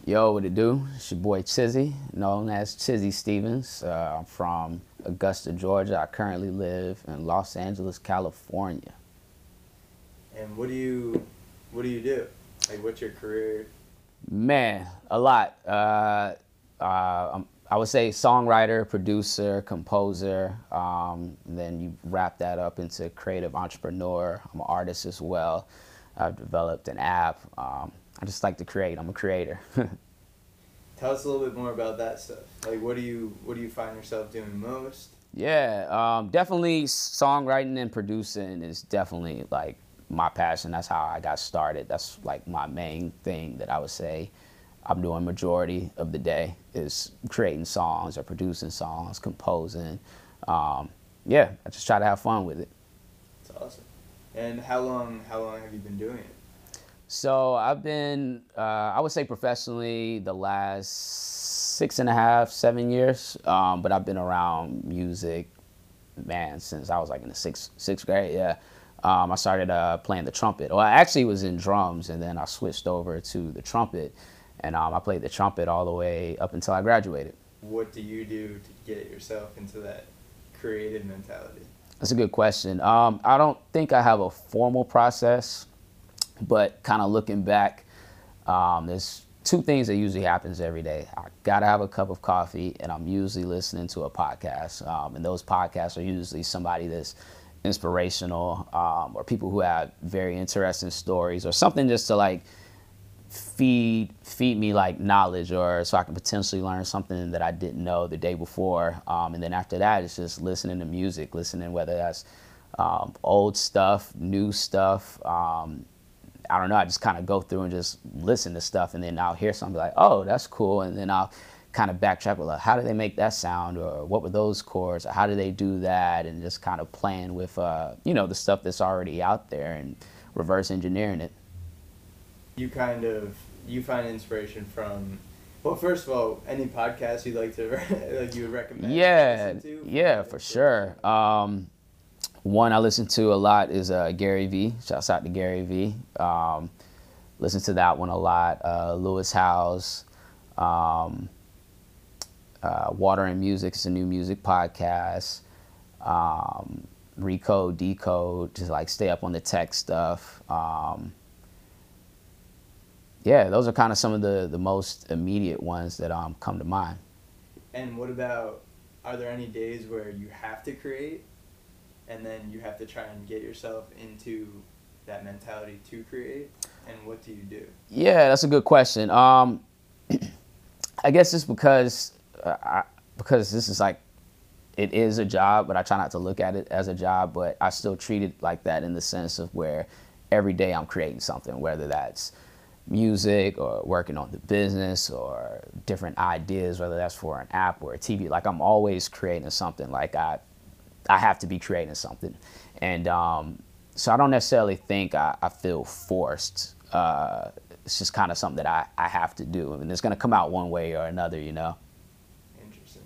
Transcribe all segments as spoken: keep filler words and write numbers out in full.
Yo, what it do? It's your boy Chizzy, known as Chizzy Stevens. Uh, I'm from Augusta, Georgia. I currently live in Los Angeles, California. And what do you, what do you do? Like, what's your career? Man, a lot. Uh, uh, I'm- I would say songwriter, producer, composer. Um, then you wrap that up into creative entrepreneur. I'm an artist as well. I've developed an app. Um, I just like to create. I'm a creator. Tell us a little bit more about that stuff. Like, what do you, what do you find yourself doing most? Yeah, um, definitely songwriting and producing is definitely like my passion. That's how I got started. That's like my main thing that I would say I'm doing majority of the day is creating songs or producing songs, composing. Um, yeah, I just try to have fun with it. It's awesome. And how long, how long have you been doing it? So I've been, uh, I would say professionally, the last six and a half, seven years. Um, but I've been around music, man, since I was like in the sixth sixth grade. Yeah, um, I started uh, playing the trumpet. Well, I actually was in drums, and then I switched over to the trumpet, and um, I played the trumpet all the way up until I graduated. What do you do to get yourself into that creative mentality? That's a good question. Um, I don't think I have a formal process, but kind of looking back, um, there's two things that usually happens every day. I gotta have a cup of coffee, and I'm usually listening to a podcast. Um, and those podcasts are usually somebody that's inspirational, um, or people who have very interesting stories, or something just to like feed feed me like knowledge, or so I can potentially learn something that I didn't know the day before. Um, and then after that, it's just listening to music, listening whether that's um, old stuff, new stuff. Um, I don't know. I just kind of go through and just listen to stuff, and then I'll hear something like, "Oh, that's cool," and then I'll kind of backtrack with, like, "How did they make that sound?" or "What were those chords?" or "How did they do that?" and just kind of playing with, uh, you know, the stuff that's already out there and reverse engineering it. You kind of, you find inspiration from, well, first of all, any podcast you'd like to, like you would recommend? Yeah, listen to? yeah, for sure. Um, one I listen to a lot is uh, Gary Vee. Shouts out to Gary Vee. Um, listen to that one a lot. Uh, Lewis Howes. Um, uh, Water and Music is a new music podcast. Um, Recode, Decode, just like stay up on the tech stuff. Um, yeah, those are kind of some of the, the most immediate ones that um, come to mind. And what about, are there any days where you have to create and then you have to try and get yourself into that mentality to create? And what do you do? Yeah, that's a good question. Um, I guess it's because uh, I, because this is like, it is a job, but I try not to look at it as a job, but I still treat it like that in the sense of where every day I'm creating something, whether that's music or working on the business or different ideas, whether that's for an app or a T V. Like I'm always creating something. Like I, I have to be creating something, and um, so I don't necessarily think I, I feel forced. Uh, it's just kind of something that I, I have to do, and it's gonna come out one way or another, you know. Interesting.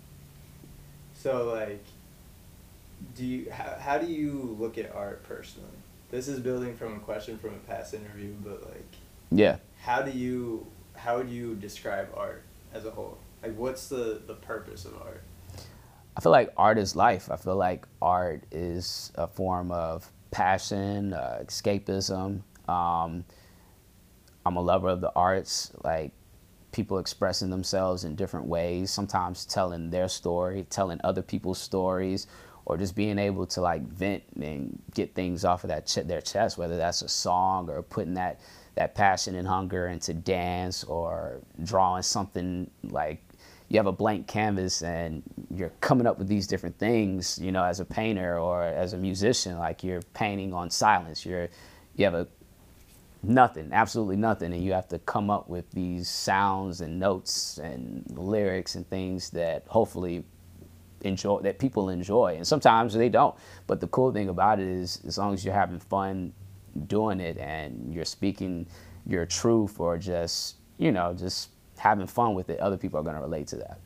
So, like, do you, how, how do you look at art personally? This is building from a question from a past interview, but like, Yeah. how do you, how would you describe art as a whole? Like, what's the, the purpose of art? I feel like art is life. I feel like art is a form of passion, uh, escapism. Um, I'm a lover of the arts, like people expressing themselves in different ways, sometimes telling their story, telling other people's stories, or just being able to like vent and get things off of that ch- their chest, whether that's a song or putting that, that passion and hunger into dance, or drawing something. Like you have a blank canvas and you're coming up with these different things, you know, as a painter or as a musician. Like you're painting on silence. You're, you have a nothing, absolutely nothing, and you have to come up with these sounds and notes and lyrics and things that hopefully enjoy, that people enjoy. And sometimes they don't, but the cool thing about it is, as long as you're having fun doing it and you're speaking your truth, or just, you know, just having fun with it, other people are going to relate to that.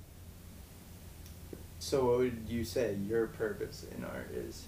So what would you say your purpose in art is?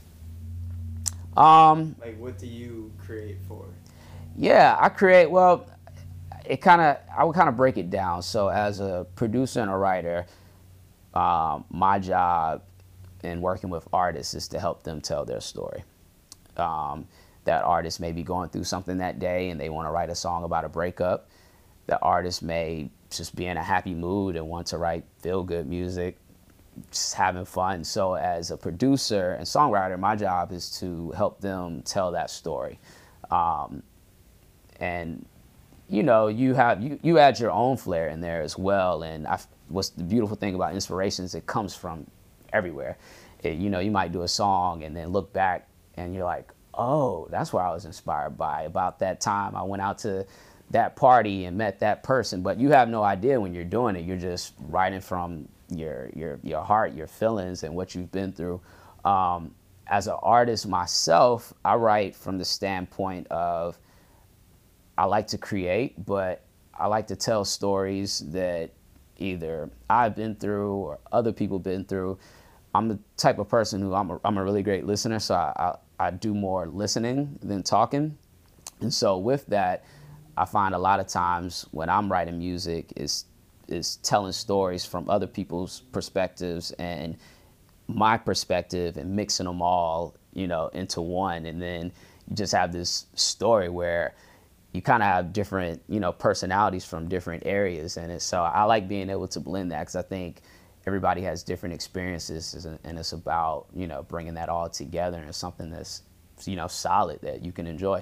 Um, Like, what do you create for? yeah, I create, well, it kind of, I would kind of break it down. So as a producer and a writer, um, my job in working with artists is to help them tell their story. Um, that artist may be going through something that day and they want to write a song about a breakup. The artist may just be in a happy mood and want to write feel-good music, just having fun. So as a producer and songwriter, my job is to help them tell that story. Um, and, you know, you have you, you add your own flair in there as well. And I, what's the beautiful thing about inspiration is it comes from everywhere. It, you know, you might do a song and then look back and you're like, oh, that's what I was inspired by. About that time I went out to that party and met that person. But you have no idea when you're doing it. You're just writing from your your your heart, your feelings, and what you've been through. Um, as an artist myself, I write from the standpoint of I like to create, but I like to tell stories that either I've been through or other people been through. I'm the type of person who I'm a, I'm a really great listener, so I, I, I do more listening than talking. And so with that, I find a lot of times when I'm writing music is is telling stories from other people's perspectives and my perspective and mixing them all, you know, into one. And then you just have this story where you kind of have different, you know, personalities from different areas. And it's, so I like being able to blend that because I think everybody has different experiences and it's about, you know, bringing that all together and something that's, you know, solid that you can enjoy.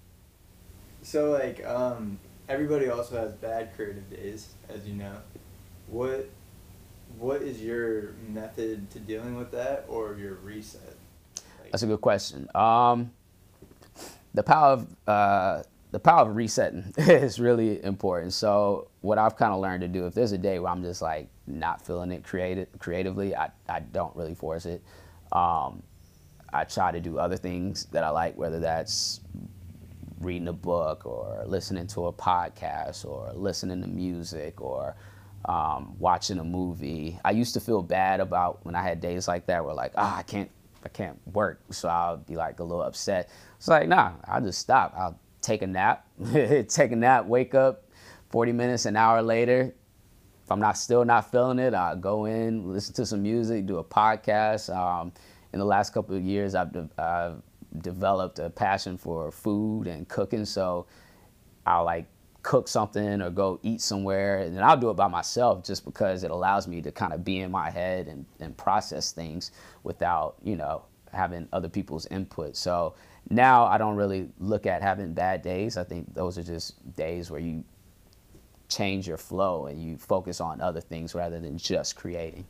So, like, um, everybody also has bad creative days, as you know. What What is your method to dealing with that, or your reset? Like, that's a good question. Um, the power of uh, the power of resetting is really important. So, what I've kind of learned to do, if there's a day where I'm just like not feeling it creative creatively, I I don't really force it. Um, I try to do other things that I like, whether that's reading a book or listening to a podcast or listening to music or um, watching a movie. I used to feel bad about when I had days like that where like, ah, oh, I can't, I can't work. So I'll be like a little upset. It's like, nah, I'll just stop. I'll take a nap, take a nap, wake up forty minutes, an hour later. If I'm not still not feeling it, I'll go in, listen to some music, do a podcast. Um, in the last couple of years, I've, I've developed a passion for food and cooking, so I'll like cook something or go eat somewhere, and then I'll do it by myself just because it allows me to kind of be in my head and, and process things without, you know, having other people's input. So now I don't really look at having bad days. I think those are just days where you change your flow and you focus on other things rather than just creating.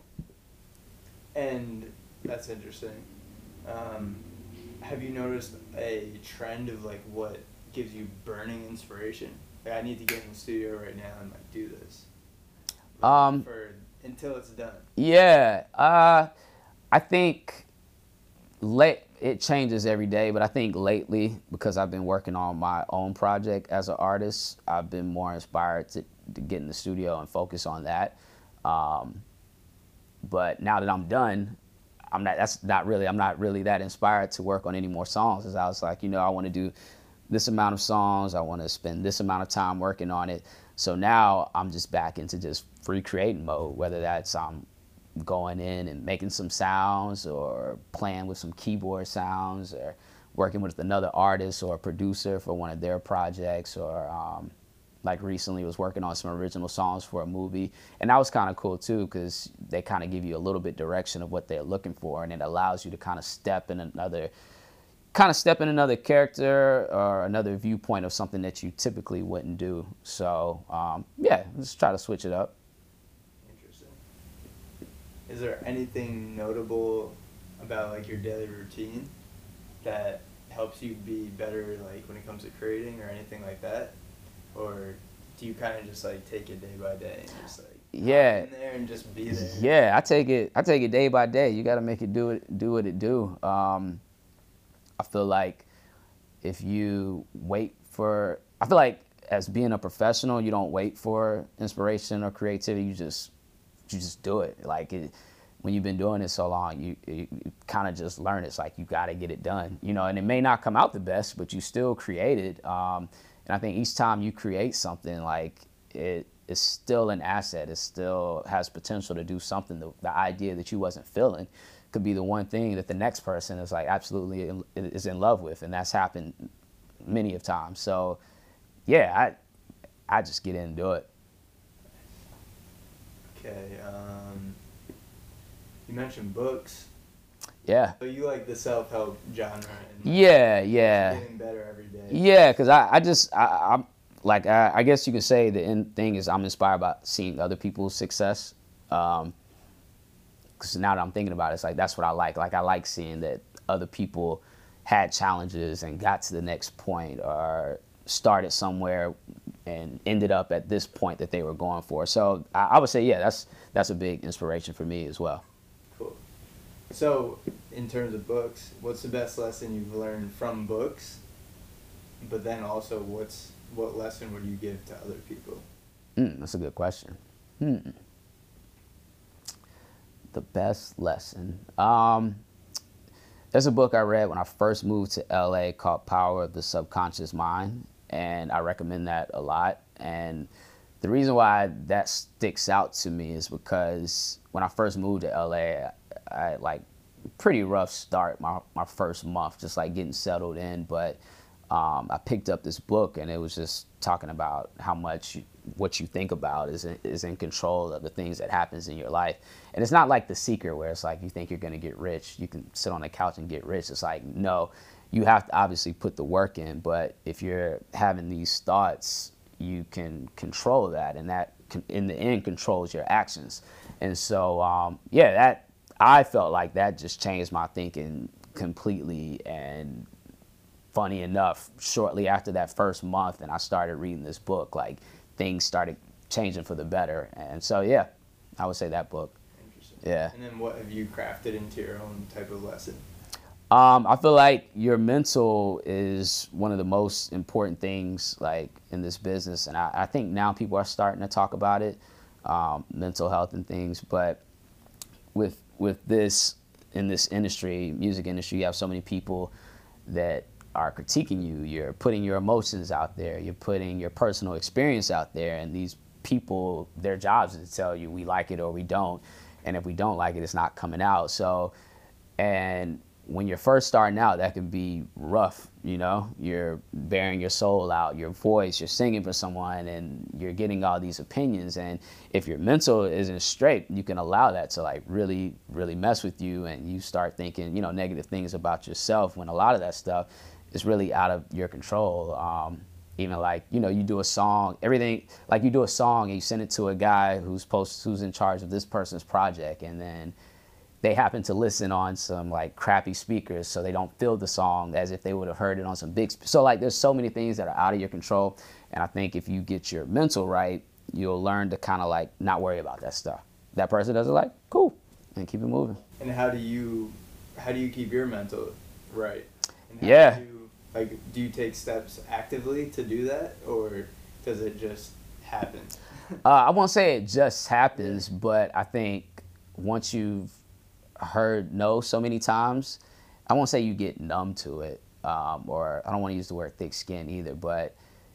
And that's interesting. Um, Have you noticed a trend of like what gives you burning inspiration? Like, I need to get in the studio right now and like do this. Um, for until it's done. Yeah, uh, I think late it changes every day, but I think lately because I've been working on my own project as an artist, I've been more inspired to, to get in the studio and focus on that. Um, but now that I'm done, I'm not, that's not really, I'm not really that inspired to work on any more songs. As I was like, you know, I want to do this amount of songs. I want to spend this amount of time working on it. So now I'm just back into just free creating mode, whether that's I'm going in and making some sounds or playing with some keyboard sounds or working with another artist or a producer for one of their projects, or um, like recently was working on some original songs for a movie. And that was kind of cool too, because they kind of give you a little bit direction of what they're looking for, and it allows you to kind of step in another kind of step in another character or another viewpoint of something that you typically wouldn't do. So um, yeah, let's try to switch it up. Interesting. Is there anything notable about like your daily routine that helps you be better like when it comes to creating or anything like that? Or do you kind of just like take it day by day and just like yeah in there and just be there? Yeah, I take it I take it day by day. You got to make it do it do what it do. Um, I feel like if you wait for, I feel like as being a professional, you don't wait for inspiration or creativity. You just you just do it. Like it, when you've been doing it so long, you, you, you kind of just learn. It's like you got to get it done, you know. And it may not come out the best, but you still create it. Um, And I think each time you create something, like it is still an asset. It still has potential to do something. The, the idea that you wasn't feeling could be the one thing that the next person is like absolutely in, is in love with, and that's happened many of times. So, yeah, I I just get into it. Okay. Um, you mentioned books. Yeah. So you like the self-help genre? And Yeah, yeah. Getting better every day. Yeah, because I, I just, I, I'm like, I, I guess you could say the end thing is I'm inspired by seeing other people's success. Um, because now that I'm thinking about it, it's like, that's what I like. Like, I like seeing that other people had challenges and got to the next point, or started somewhere and ended up at this point that they were going for. So I, I would say, yeah, that's, that's a big inspiration for me as well. Cool. So, in terms of books, what's the best lesson you've learned from books? But then also, what's what lesson would you give to other people? Mm, that's a good question. Hmm. The best lesson. Um, there's a book I read when I first moved to L A called Power of the Subconscious Mind, and I recommend that a lot. And the reason why that sticks out to me is because when I first moved to L A, I, I had like pretty rough start my, my first month, just like getting settled in. But um, I picked up this book, and it was just talking about how much you, what you think about is in, is in control of the things that happens in your life. And it's not like The Secret, where it's like you think you're going to get rich, you can sit on the couch and get rich. It's like, no, you have to obviously put the work in, but if you're having these thoughts, you can control that, and that can, in the end controls your actions. And so, um, yeah, that I felt like that just changed my thinking completely. And funny enough, shortly after that first month, and I started reading this book, like things started changing for the better. And so, yeah, I would say that book. Interesting. Yeah. And then what have you crafted into your own type of lesson? Um, I feel like your mental is one of the most important things, like in this business, and I, I think now people are starting to talk about it, um, mental health and things. But with with this in this industry, music industry, you have so many people that are critiquing you. You're putting your emotions out there. You're putting your personal experience out there, and these people, their jobs is to tell you we like it or we don't, and if we don't like it, it's not coming out. So, and when you're first starting out, that can be rough, you know? You're bearing your soul out, your voice, you're singing for someone, and you're getting all these opinions. And if your mental isn't straight, you can allow that to like really, really mess with you, and you start thinking, you know, negative things about yourself, when a lot of that stuff is really out of your control. Um, even like, you know, you do a song, everything, like you do a song and you send it to a guy who's post, who's in charge of this person's project, and then they happen to listen on some like crappy speakers, so they don't feel the song as if they would have heard it on some big. Sp- so like, there's so many things that are out of your control, and I think if you get your mental right, you'll learn to kind of like not worry about that stuff. That person doesn't like, cool, and keep it moving. And how do you, how do you keep your mental right? And how Yeah. Do you, like, do you take steps actively to do that, or does it just happen? uh, I won't say it just happens, but I think once you've heard no so many times, I won't say you get numb to it, um, or I don't want to use the word thick skin either, but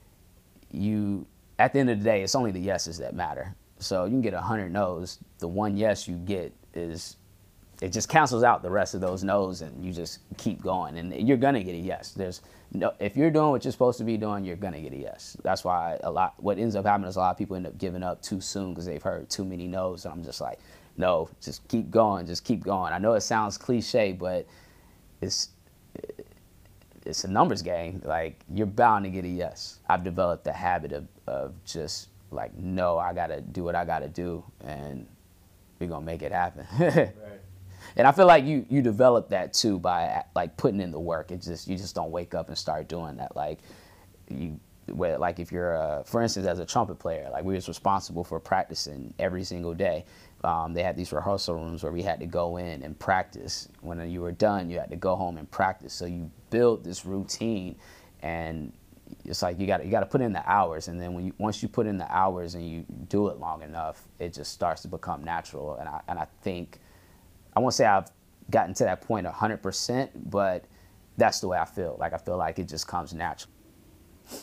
you, at the end of the day, it's only the yeses that matter. So you can get a hundred no's. The one yes you get is, it just cancels out the rest of those no's, and you just keep going, and you're gonna get a yes. There's no, if you're doing what you're supposed to be doing, you're gonna get a yes. That's why a lot, what ends up happening is a lot of people end up giving up too soon because they've heard too many no's, and I'm just like, no, just keep going, just keep going. I know it sounds cliche, but it's it's a numbers game. Like, you're bound to get a yes. I've developed the habit of, of just like, no, I gotta do what I gotta do, and we're gonna make it happen. Right. And I feel like you you develop that too by like putting in the work. It just, you just don't wake up and start doing that. Like you, where like if you're, uh, for instance, as a trumpet player, like we was responsible for practicing every single day. Um, they had these rehearsal rooms where we had to go in and practice. When you were done, you had to go home and practice. So you build this routine, and it's like you got you got to put in the hours. And then when you once you put in the hours and you do it long enough, it just starts to become natural. And I and I think, I won't say I've gotten to that point one hundred percent, but that's the way I feel. Like, I feel like it just comes natural.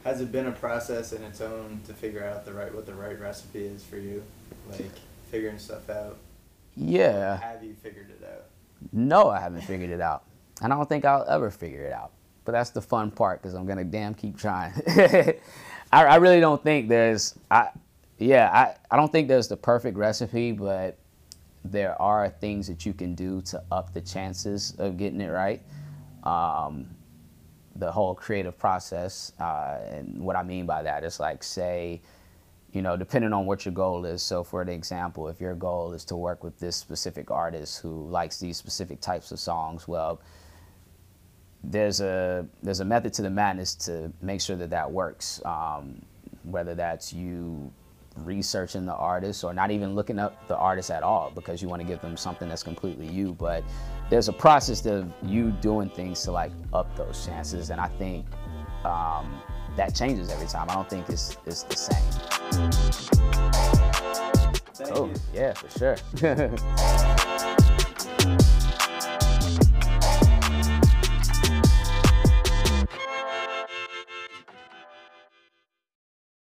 has it been a process in its own to figure out the right what the right recipe is for you, like figuring stuff out? Yeah. Or have you figured it out? No, I haven't figured it out. And I don't think I'll ever figure it out. But that's the fun part, because I'm going to damn keep trying. I, I really don't think there's, I, yeah, I, I don't think there's the perfect recipe, but there are things that you can do to up the chances of getting it right. Um, the whole creative process, uh, and what I mean by that is like, say, you know, depending on what your goal is. So for an example, if your goal is to work with this specific artist who likes these specific types of songs, well, there's a there's a method to the madness to make sure that that works. Um, whether that's you researching the artist or not even looking up the artist at all, because you want to give them something that's completely you. But there's a process of you doing things to like up those chances, and I think um, that changes every time. I don't think it's it's the same. Thank Oh you. yeah, for sure.